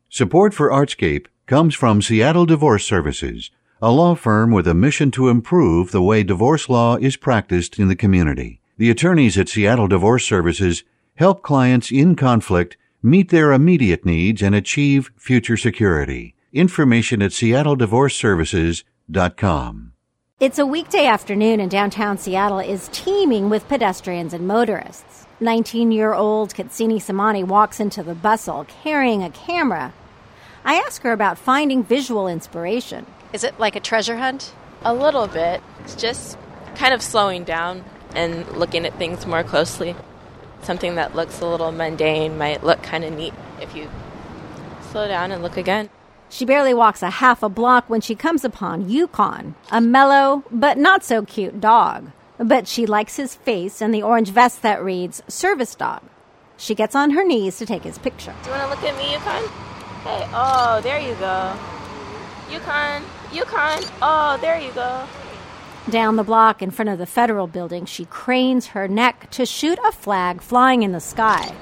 Support for Artscape comes from Seattle Divorce Services, a law firm with a mission to improve the way divorce law is practiced in the community. The attorneys at Seattle Divorce Services help clients in conflict meet their immediate needs and achieve future security. Information at seattledivorceservices.com. It's a weekday afternoon and downtown Seattle is teeming with pedestrians and motorists. 19-year-old Katsini Samani walks into the bustle carrying a camera. I ask her about finding visual inspiration. Is it like a treasure hunt? A little bit. It's just kind of slowing down and looking at things more closely. Something that looks a little mundane might look kind of neat if you slow down and look again. She barely walks a half a block when she comes upon Yukon, a mellow but not so cute dog. But she likes his face and the orange vest that reads service dog. She gets on her knees to take his picture. Do you want to look at me, Yukon? Hey, oh, there you go. Yukon, oh, there you go. Down the block in front of the federal building, she cranes her neck to shoot a flag flying in the sky.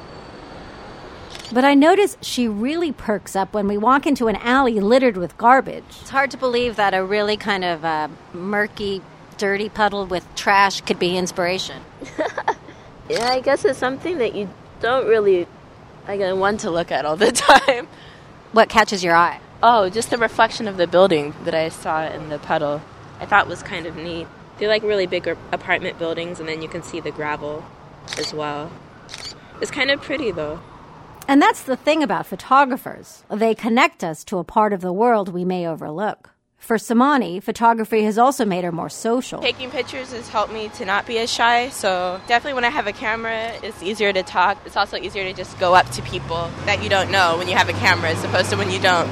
But I notice she really perks up when we walk into an alley littered with garbage. It's hard to believe that a really kind of murky, dirty puddle with trash could be inspiration. Yeah, I guess it's something that you don't really want to look at all the time. What catches your eye? Oh, just the reflection of the building that I saw in the puddle. I thought was kind of neat. They're like really big apartment buildings, and then you can see the gravel as well. It's kind of pretty, though. And that's the thing about photographers. They connect us to a part of the world we may overlook. For Samani, photography has also made her more social. Taking pictures has helped me to not be as shy, so definitely when I have a camera, it's easier to talk. It's also easier to just go up to people that you don't know when you have a camera as opposed to when you don't.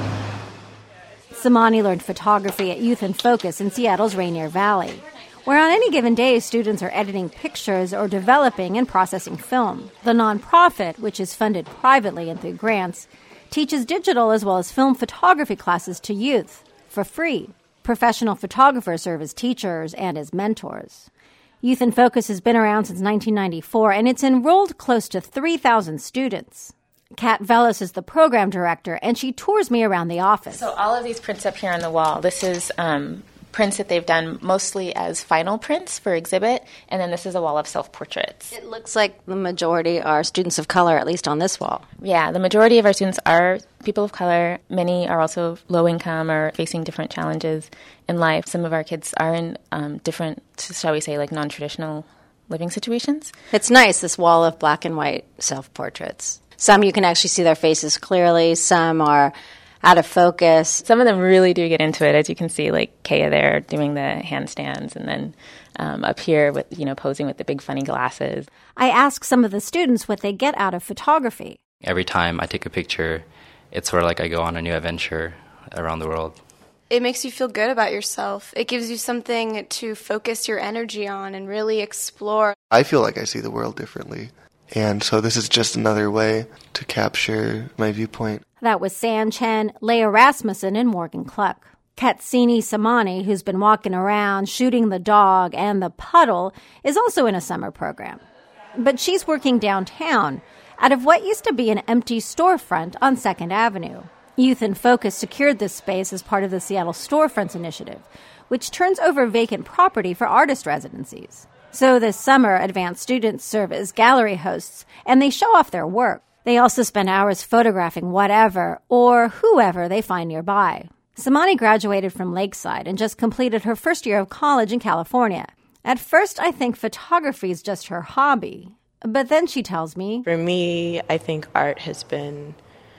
Samani learned photography at Youth in Focus in Seattle's Rainier Valley, where on any given day, students are editing pictures or developing and processing film. The nonprofit, which is funded privately and through grants, teaches digital as well as film photography classes to youth for free. Professional photographers serve as teachers and as mentors. Youth in Focus has been around since 1994, and it's enrolled close to 3,000 students. Kat Velas is the program director, and she tours me around the office. So all of these prints up here on the wall, this is prints that they've done mostly as final prints for exhibit, and then this is a wall of self-portraits. It looks like the majority are students of color, at least on this wall. Yeah, the majority of our students are people of color. Many are also low income or facing different challenges in life. Some of our kids are in different, shall we say, like non-traditional living situations. It's nice, this wall of black and white self-portraits. Some you can actually see their faces clearly. Some are out of focus. Some of them really do get into it, as you can see, like Kaya there doing the handstands, and then up here with posing with the big funny glasses. I ask some of the students what they get out of photography. Every time I take a picture, it's sort of like I go on a new adventure around the world. It makes you feel good about yourself. It gives you something to focus your energy on and really explore. I feel like I see the world differently. And so this is just another way to capture my viewpoint. That was San Chen, Leah Rasmussen, and Morgan Cluck. Katsini Samani, who's been walking around, shooting the dog and the puddle, is also in a summer program. But she's working downtown out of what used to be an empty storefront on 2nd Avenue. Youth in Focus secured this space as part of the Seattle Storefronts Initiative, which turns over vacant property for artist residencies. So this summer, advanced students serve as gallery hosts, and they show off their work. They also spend hours photographing whatever or whoever they find nearby. Samani graduated from Lakeside and just completed her first year of college in California. At first, I think photography is just her hobby. But then she tells me, for me, I think art has been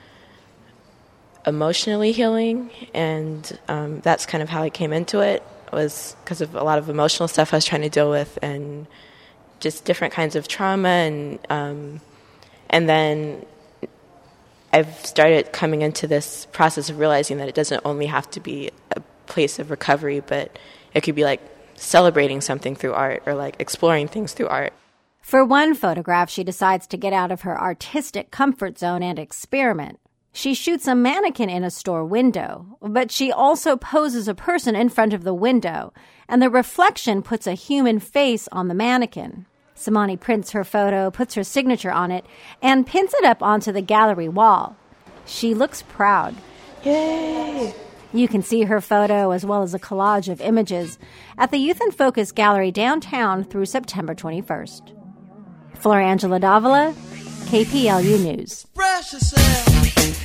emotionally healing, and that's kind of how I came into it. Was because of a lot of emotional stuff I was trying to deal with, and just different kinds of trauma, and then I've started coming into this process of realizing that it doesn't only have to be a place of recovery, but it could be like celebrating something through art or like exploring things through art. For one photograph, she decides to get out of her artistic comfort zone and experiment. She shoots a mannequin in a store window, but she also poses a person in front of the window, and the reflection puts a human face on the mannequin. Samani prints her photo, puts her signature on it, and pins it up onto the gallery wall. She looks proud. Yay! You can see her photo as well as a collage of images at the Youth in Focus Gallery downtown through September 21st. Florangela Davila, KPLU News.